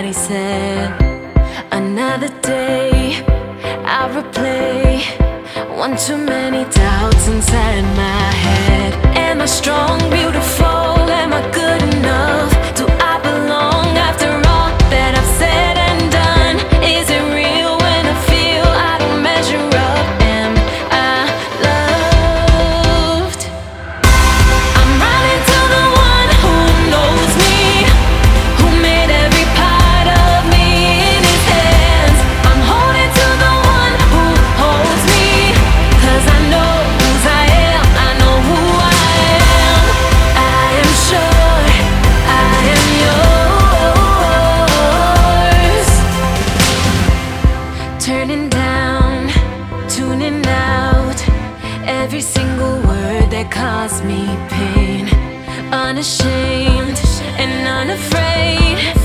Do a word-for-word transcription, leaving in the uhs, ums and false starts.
somebody said. Another day I replay one too many doubts inside my head. Am I strong, beautiful? Am I good enough? Do I belong after all that I've said and done? Is it real when I feel I don't measure up? Am I loved? I'm running to the one who knows me, who made every part of me in his hands. I'm holding to the one who holds me, 'cause I know whose I am, I know who I am. I am sure I am yours. Turning down, tuning out every single word that caused me pain. Unashamed and unafraid,